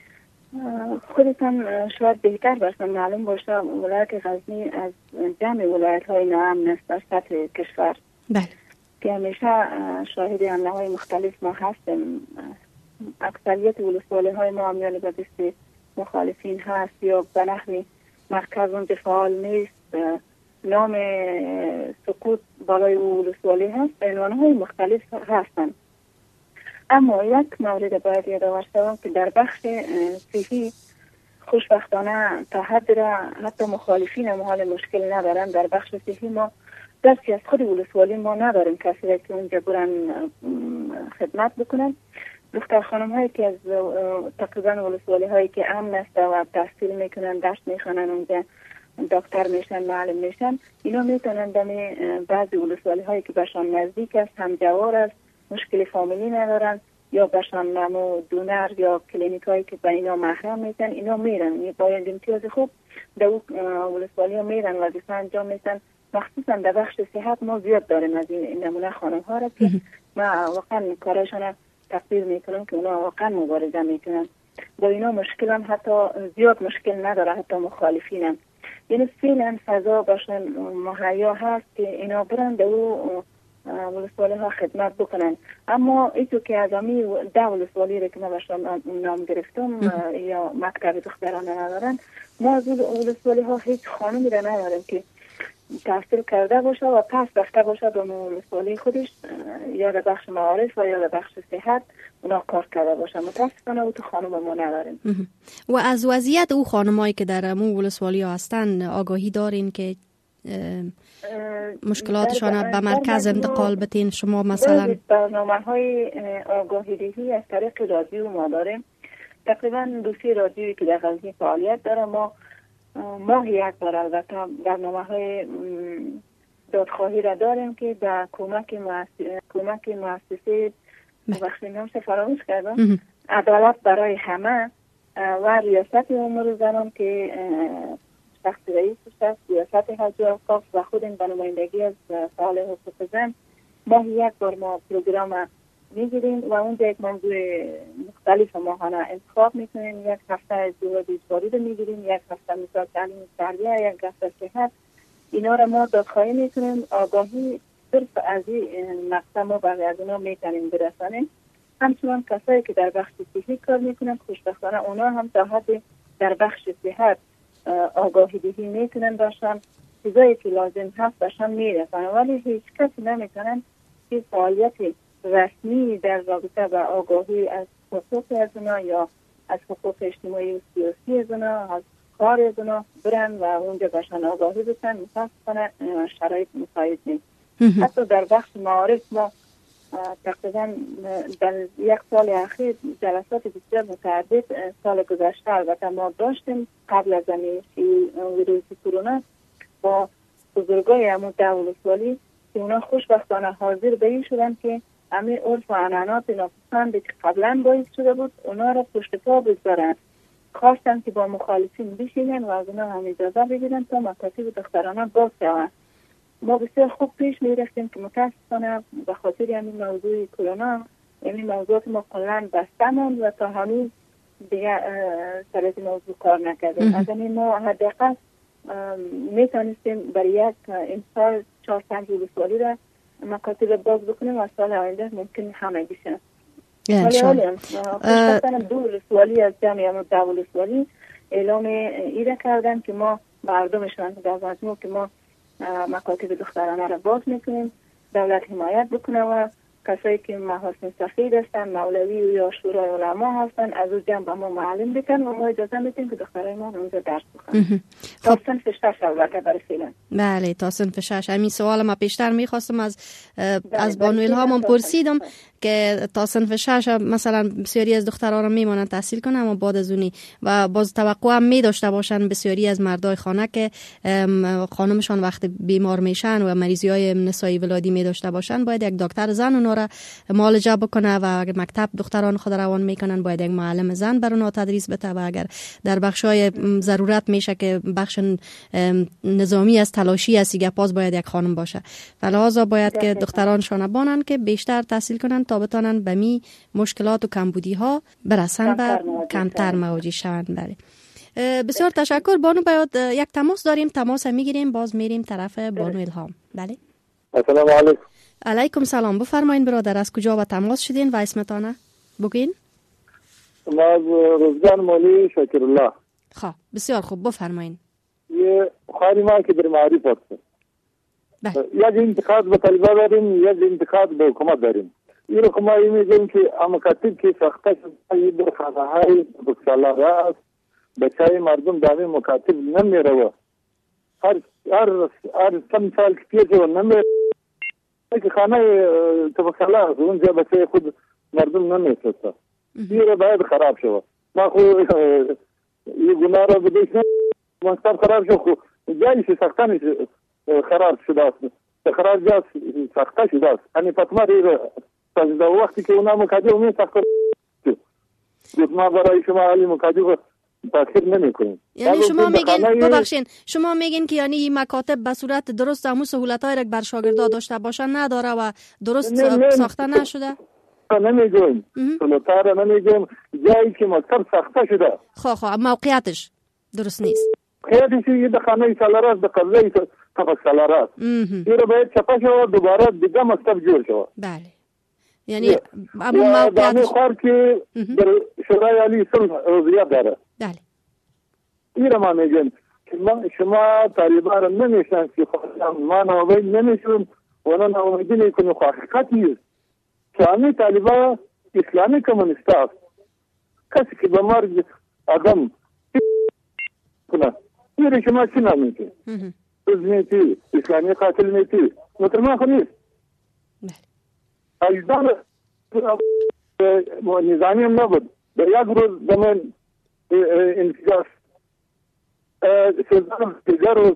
خودتان شاید بهتر برسن معلوم باشه ولایت غزنی از جمع ولایت های ناامن است در سطح کشور. بله. که همیشه شاهد حمله های مختلف ما هستیم. اکثریت ولسوالی های ما میان به دست مخالفین هست یا به نحوی مرکز اون فعال نیست، نام سقوط بالای ولسوالی هست، عنوان های مختلف هستند. اما یک مورد باید یادآور شوم که در بخش صحی خوشبختانه تا حد را حتی مخالفین ما حال مشکل ندارن. در بخش صحی ما دستی از خود ولسوالی ما نداریم کسی را که اونجا برن خدمت بکنن. دختر خانم هایی که از تقریبا ولسوالی هایی که امن است و تحصیل میکنن، درس میخوانن، اونجا دکتر میشن، معلم میشن، اینا میتونن دمی بعضی ولسوالی هایی که بهشان نزدیک است، همجوار است، مشکل فامیلی ندارن یا بهشان نمو دونر یا کلینیک هایی که به اینا محرم میشن، اینا میرن باید امتیاز خوب در ولسوالی ها میرن وظیفه انجام میشن. مخصوصا در بخش صحت ما زیاد داریم از این نمونه خانم ها را که ما واقعا کارشان تقدیر میکنم که اونا واقعا مبارزه میکنن. با اینا مشکل هم حتی زیاد مشکل نداره، حتی مخالفین هم. یعنی فعلا فضا باشن مهیا هست که اینا برن در او ولسوالی ها خدمت بکنن. اما ایتو که از امی 10 ولسوالی را که ما باشن نام گرفتم یا مکتب دخترانه ندارن، ما از ولسوالی ها هیچ خانمی را نداریم که تحصیل کرده باشه و پس رفته باشه به ولسوالی خودش یا در بخش معارف و یا در بخش صحت اونا کار کرده باشه. متاسفانه او تو خانم ما نداریم. و از وضعیت او خانمایی که در امون ولسوالی ها هستن آگاهی دارین که مشکلاتشان به مرکز انتقال بتین؟ شما مثلا برنامه های آگاهی دهی از طریق رادیو ما داریم. تقریبا 2 رادیویی که در غزنی فعالیت داره. ما ماهی یک بار البته برنامه های دادخواهی را داریم که در کمک مؤسسه بخشی نامش فراموش کردم عدالت برای همه و ریاست امور زنان که شخص رئیس است، ریاست حج و اوقاف و خود این نمایندگی از فعال حقوق زن ماهی یک بار ما پروگرام میگیریم و اونجا یک موضوع مختلف ماهانه انتخاب میکنیم. یک هفته ازدواج اجباری رو میگیریم، یک هفته مثال تعلیم تربیه، یک هفته صحت. اینا رو ما دادخواهی میکنیم. آگاهی صرف از این مقطع ما برای از اونا میتونیم برسانیم. همچنان کسایی که در بخش صحی کار میکنن خوشبختانه اونا هم تا حد در بخش صحت آگاهی دهی میتونن باشن، چیزایی که لازم هست باشن میرسن، ولی هیچ کسی نمیتونن که فعالیت رسمی در رابطه با آگاهی از حقوق از اونا یا از حقوق اجتماعی و سیاسی از اونا، از کار از اونا برن و اونجا باشن آگاهی بشن. متاسفانه شرایط مساعد نیست. حتی در بخش معارف ما تقریبا در 1 سال اخیر جلسات بسیار متعدد سال گذشته البته ما داشتیم قبل از ویروس کرونا با بزرگای همون 10 ولسوالی که اونا خوشبختانه حاضر به این شدن که همین عرف و عنعنات ناپسند که قبلا باعث شده بود اونا را پشت پا بگذارن. خواستن که با مخالفین بشینن و از اونا هم اجازه بگیرن تا مکاتب دخترانه باز شوند. ما بسیار خوب پیش میرفتیم که متاسفانه به خاطر همین موضوع کرونا این موضوعات ما کلن بستمون و تا هنوز دیگه سر این موضوع کار نکردیم. از این ما حداقل میتونستیم برای یک امسال 4-5 ولسوالی را مکاتب باز بکنیم و سال آینده ممکن همه بشن. ولی حالا خوشبختانه 2 ولسوالی از جمعی 10 ولسوالی اعلام ایره کردن که ما مردمشان در مجموع که ما مکاتب دخترانه را باز میکنیم، دولت حمایت بکنه و کسایی که محاسن سفید هستن، مولوی و یا شورای علما هستن از او جنب ما معلم بکن و ما اجازه میدیم که دخترای ما اونجا درس بخونن. تا صنف 6 البته برای فعلا. بله تا صنف 6. همین سوال ما پیشتر میخواستم از بانو الهام پرسیدم که تا صنف 6 مثلا بسیاری از دخترها رو میمونن تحصیل کنن اما بعد از اونی و باز توقع هم می داشته باشن بسیاری از مردای خانه که خانمشان وقت بیمار میشن و مریضی های نسایی ولادی می داشته باشن باید یک دکتر زن اونا را معالجه بکنه و اگر مکتب دختران خود روان میکنن باید یک معلم زن بر اونا تدریس بده و اگر در بخشای ضرورت میشه که بخش نظامی از تلاشی است دیگه باز باید یک خانم باشه. فلذا باید که دخترانشان بانن که بیشتر تحصیل کنن تا بتونن به می مشکلات و کمبودی ها برسن و کمتر مواجه شوند. بله بسیار تشکر بانو. باید یک تماس داریم، تماس میگیریم باز میریم طرف بانو الهام. بله السلام علیکم. علیکم سلام. بفرمایین برادر از کجا و تماس شدین و اسمتانه بگین؟ ما از روزگان مولی شکرالله. خب بسیار خوب بفرمایین. یه خواهری ما که در معارف هست. یک انتقاد به طلبه داریم، یک انتقاد به حکومت داریم. این رو که ما میگیم که مکاتب که سخته شده در خانه های بکسالاره است بچه مردم در این مکاتب نمیره. هر چند سال که پیش و نمیره که خانه تبکسالاره است اونجا بچه خود مردم نمیفرسته. این رو باید خراب شود. ما خود یه گناه را بدهش مکتب خراب شد خود جایی که سخته نیست خراب شده است. خراب جاست سخته شده است. یعنی فتمه در وقتی که اونا مکاتب می سخته شد ما برای شما علی مکاتب تاثیر نمی کنیم. یعنی شما میگین ببخشین شما میگین که یعنی این مکاتب به صورت درست همون سهولت‌های را بر شاگردا داشته باشن نداره و درست ساخته نشده؟ نمیگویم سهولت‌ها را نمیگویم جایی که مکتب ساخته شده خب موقعیتش درست نیست. موقعیتش یه خانه سالاره است به قبضه طبق سالاره است. این را باید چپه شود دوباره دیگه مکتب جور شود. بله یعنی همون موقعیتش خواهر که در شورای عالی صلح عضویت داره. بله این را ما میگیم که شما طالبان را نمیشنن که ما ناامید نمیشون و نه ناامیدی میکنیم. حقیقت نیست که همین طالبان اسلامی کمونیست است. کسی که به مرگ آدم کنه این را شما چی نمیگید؟ میتی اسلامی قاتل میتی مسلمان خو نیست. اجدان نظامی هم نبود. در یک روز دمین انفجار سلطان دیگر روز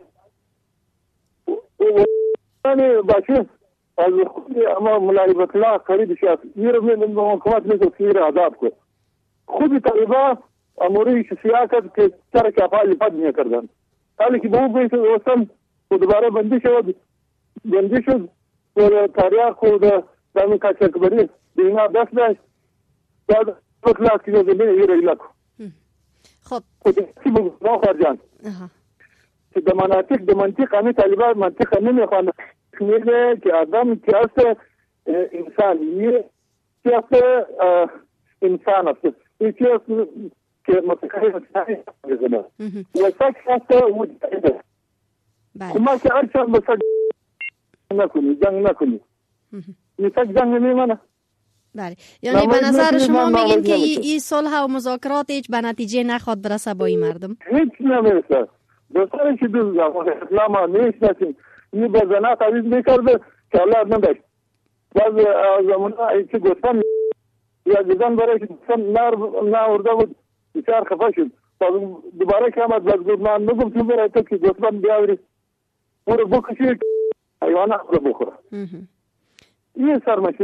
باشه از خود اما ملایبت الله خرید شد این رو حکومت میگه که این عذاب کو خود طالبان اموری سیاست که سر کفالی پد میکردن حالی که به اون بیت وصل و دوباره بندی شد و تاریخ و دامی کچکبری دینا دست داشت بعد اطلاع که زمین این رو ایلکو خب چی بگو ناخوار جان که در منطق همه طالبان منطق نمیخوانه میگه که آدم که هست انسان یه که هست انسان هست این که هست که متقرر انسانی و سک هست وجود ما که هر چند بسک نکنی جنگ نکنی این سک جنگ نمیمانه. بله یعنی به نظر شما میگین که این صلح و مذاکرات هیچ به نتیجه نخواد برسه با این مردم؟ هیچ نمیرسه. دوستانی که دوست اسلام ها نیشناسیم این به زنها تعریض میکرده که الله نداشت باز زمان که گفتن یا دیدن برای که گفتن نورده بود بسیار خفه شد دوباره که آمد باز گفت من نگم تو برای تو که گفتن بیاوری او رو بکشی حیوانه رو بخوره. این سرمشوری است.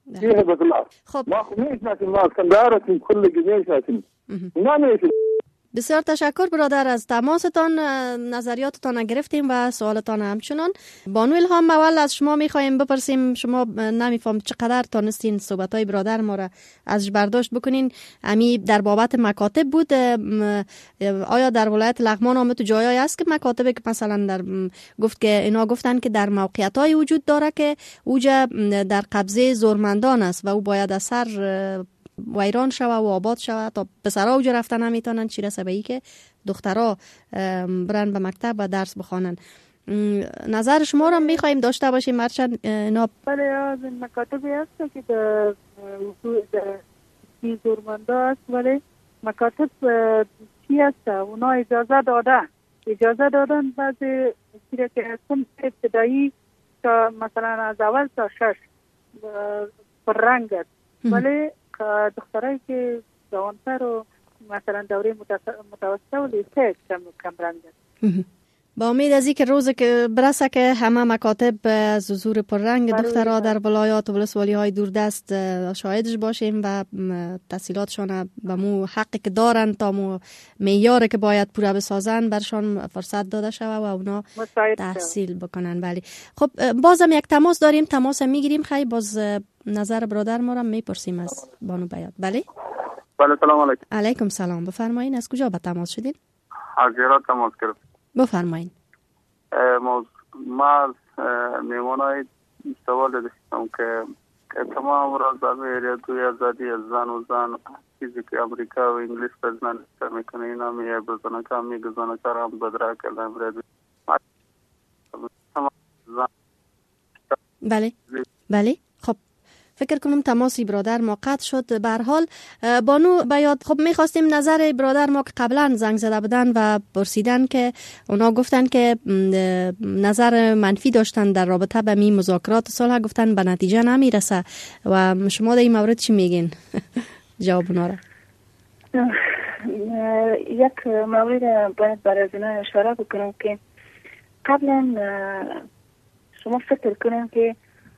فيه بطلع. خب ما میشناسیم، ما اسکندر هستیم، کل میشناسیم. نه میشناسیم. بسیار تشکر برادر از تماستان، نظریاتتان گرفتیم و سوالتان همچنان. بانو الهام، اول از شما میخوایم بپرسیم، شما نمیفهم چقدر تانستین صحبتای برادر ما را ازش برداشت بکنین. امی در بابت مکاتب بود، آیا در ولایت لغمان آمد تو جایی هست که مکاتبی که مثلا در گفت که اینا گفتن که در موقعیت‌های وجود داره که اوجا در قبضه زورمندان است و او باید از سر ویران شوه و آباد شوه تا پسرها اوجا رفتن نمیتونن، چی رسه به ای که دخترها برن به مکتب و درس بخوانن. نظر شما را میخواییم داشته باشیم مرچند اینا. بله، از این مکاتبی هست که در زورمنده است، ولی مکاتب چی هست؟ اونا اجازه دادن بعضی چیزی که هستن ابتدایی تا مثلا از اول تا 6 پررنگ است، ولی دخترایی که جوانتر و مثلا دوره متوسطه و لیسه کم رنگ است. با امید از که روز که برسه که همه مکاتب از حضور پررنگ دخترها در ولایات و ولسوالی های دوردست شاهدش باشیم و تحصیلاتشان به مو حقی که دارن تا مو معیاری که باید پوره بسازن برشان فرصت داده شوه و اونا تحصیل بکنن. بله خب بازم یک تماس داریم، تماس میگیریم. خیلی باز نظر برادر ما را میپرسیم از بانو بیات. بله سلام علیکم. علیکم سلام، بفرمایین. از کجا به تماس شدید؟ از ایران تماس گرفتم. بفرمایین. ما میمونای سوال داشتم که تمام روزنامه توی آزادی از زن چیزی که امریکا و انگلیس پر زن میکنه اینا میگه بزنه کام میگه زنه کارم بدرا کردن بله خب فکر کنم تماسی برادر ما قطع شد. به هر حال بانو بیات، خب میخواستیم نظر برادر ما که قبلا زنگ زده بودن و پرسیدن که اونا گفتن که نظر منفی داشتن در رابطه با می مذاکرات صلح، گفتن به نتیجه نمیرسه و شما در این مورد چی میگین؟ جواب اونا را. یک مورد باید برای اینا اشاره بکنم که قبلا شما فکر کنم که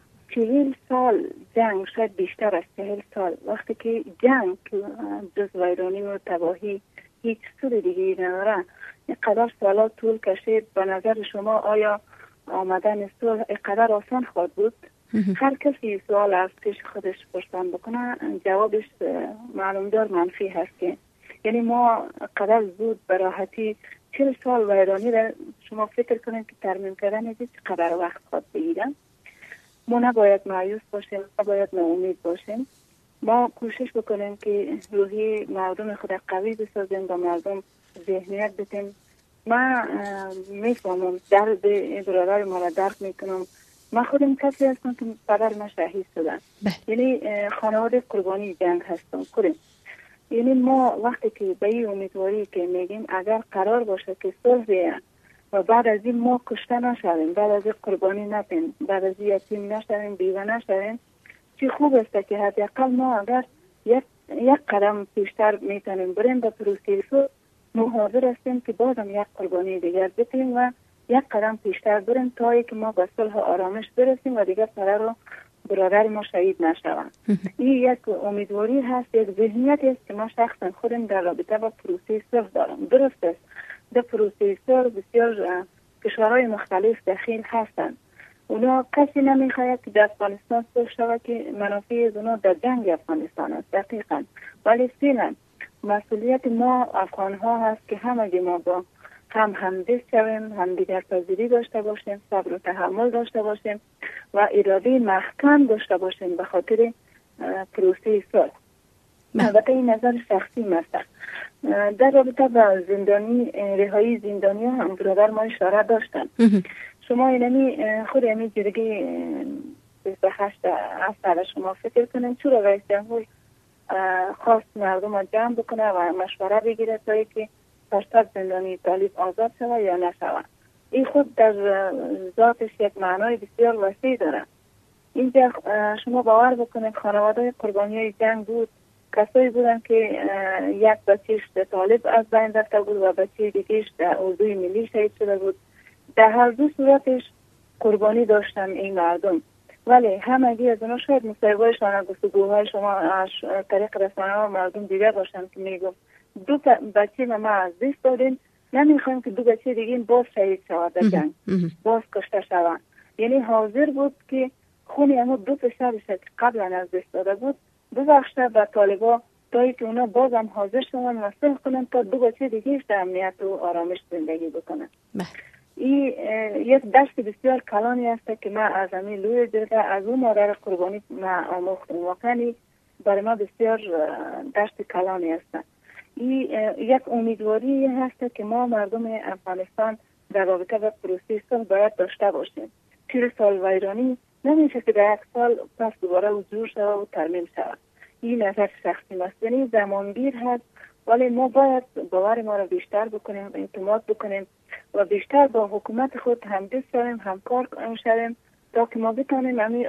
40 سال جنگ، شاید بیشتر از 40 سال، وقتی که جنگ جز ویرانی و تباهی هیچ سود دیگه نداره، اینقدر سالات طول کشید. به نظر شما آیا آمدن صلح اینقدر آسان خواهد بود؟ هر کسی سوال از پیش خودش پرسان بکنه جوابش معلومدار منفی هست که یعنی ما قدر زود به راحتی 40 سال ویرانی را شما فکر کنید که ترمیم کردن چه قدر وقت خواهد بگیرن. ما نباید مایوس باشیم، نباید ناامید باشیم. ما کوشش بکنیم که روحی مردم خود قوی بسازیم و مردم ذهنیت بدیم. من میفهمم درد برادر ما را درک میکنم. من خودم کسی هستم که پدر من شهید شدن، یعنی خانواده قربانی جنگ هستم خودم. یعنی ما وقتی که به این امیدواری که میگیم اگر قرار باشه که صلح بیاید و بعد از این ما کشته نشویم، بعد از این قربانی نپیم، بعد از این یتیم نشویم، بیوه نشویم، چی خوب است که حداقل ما اگر یک قدم پیشتر میتونیم بریم به پروسه صلح، ما حاضر هستیم که بازم یک قربانی دیگر بپیم و یک قدم پیشتر بریم تا اینکه ما به صلح و آرامش برسیم و دیگر پدر برادر ما شهید نشوند. این یک امیدواری هست، یک ذهنیتی است که ما شخصا خودم در رابطه با پروسه صلح دارم. درست است در پروسه صلح بسیار کشورهای مختلف دخیل هستند. اونا کسی نمیخواهد که در افغانستان صلح شود که منافع اونا در جنگ افغانستان است دقیقا، ولی فعلا مسئولیت ما افغان ها هست که همگی ما با همدست شویم، همدیگر پذیری داشته باشیم، صبر و تحمل داشته باشیم و اراده محکم داشته باشیم به خاطر پروسه صلح. البته این نظر شخصی است. در رابطه با زندانی، رهایی زندانی هم برادر ما اشاره داشتن. شما اینمی خود امی جرگی 28 سال شما فکر کنین چرا رئیس جمهور خواست مردم را جمع بکنه و مشوره بگیره تا اینکه پرستار زندانی طالب آزاد شود یا نشود. این خود در ذاتش یک معنای بسیار وسیع داره. اینجا شما باور بکنید خانواده قربانیای جنگ بود، کسایی بودن که یک بچهش طالب از بین رفته بود و بچه دیگهش در اردوی ملی شهید شده بود. در هر دو صورتش قربانی داشتن این مردم. ولی همگی از اونا شاید مصاحبه‌شان، گفتگوهای شما از طریق رسانه‌ها مردم دیده باشن که میگم دو بچه ما از دست دادیم، نمیخوایم که دو بچه دیگه باز شهید شود در جنگ، باز کشته شوند. یعنی حاضر بود که خونی اما دو پسرش که قبلا از دست داده بود ببخشته به طالبا تا که اونا باز هم حاضر شدن و صلح کنن تا دو بچه دیگه در امنیت و آرامش زندگی بکنن. این یک درس بسیار کلانی است که من از همین لوی جرگه از اون مادر قربانی من آموختم. واقعا برای ما بسیار درس کلانی است. این یک امیدواری هست که ما مردم افغانستان در رابطه با پروسه صلح باید داشته باشیم. پیر سال ویرانی نمیشه که در یک سال پس دوباره حضور شود و ترمیم شود. این نظر شخصی است، یعنی زمانگیر هست، ولی ما باید باور ما را بیشتر بکنیم، اعتماد بکنیم و بیشتر با حکومت خود همدست شویم، همکار شویم تا که ما بتانیم همین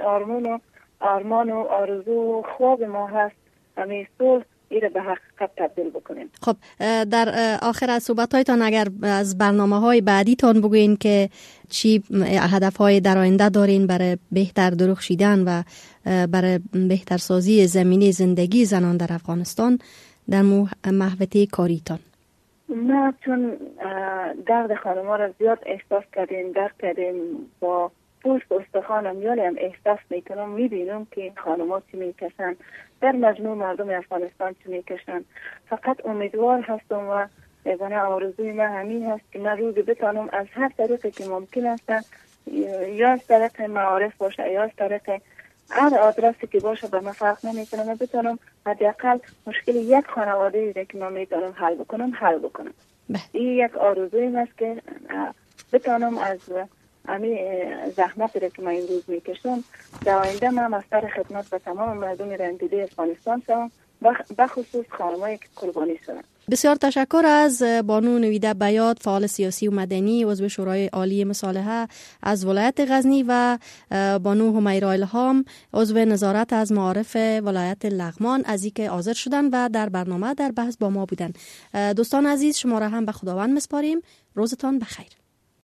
آرمان و آرزو و خواب ما هست همین صلح ایره به حقیقت تبدیل بکنیم. خب در آخر از صحبت‌هایتان اگر از برنامه‌های بعدیتان بگوین که چی هدف‌های در آینده دارین برای بهتر درخشیدن و برای بهتر سازی زمینه زندگی زنان در افغانستان در محوطه کاریتان؟ ما چون درد خانم‌ها را زیاد احساس کردیم، درک کردیم، با پوست و استخوانم یالیم احساس میکنم، میبینم که این خانم‌ها چی میکشن، در مجموع مردم افغانستان چی میکشن. فقط امیدوار هستم و یگانه آرزوی من همین هست که من روزی بتانم از هر طریقی که ممکن است، یا از طریق معارف باشه یا از طریق هر آدرسی که باشه به من فرق نمیکنه، من بتانم حداقل مشکل یک خانواده که من میتونم حل بکنم. این یک آرزوی است که بتانم از همین زحمتی را که من این روز میکشم در آینده من از سر خدمت به تمام مردم رنجیده افغانستان شوم، بخصوص خانمایی که قربانی شدن. بسیار تشکر از بانو نویده بیات، فعال سیاسی و مدنی، عضو شورای عالی مصالحه از ولایت غزنی، و بانو همیرا الهام، عضو نظارت از معارف ولایت لغمان، از اینکه حاضر شدن و در برنامه در بحث با ما بودن. دوستان عزیز، شما را هم به خداوند میسپاریم. روزتان بخیر.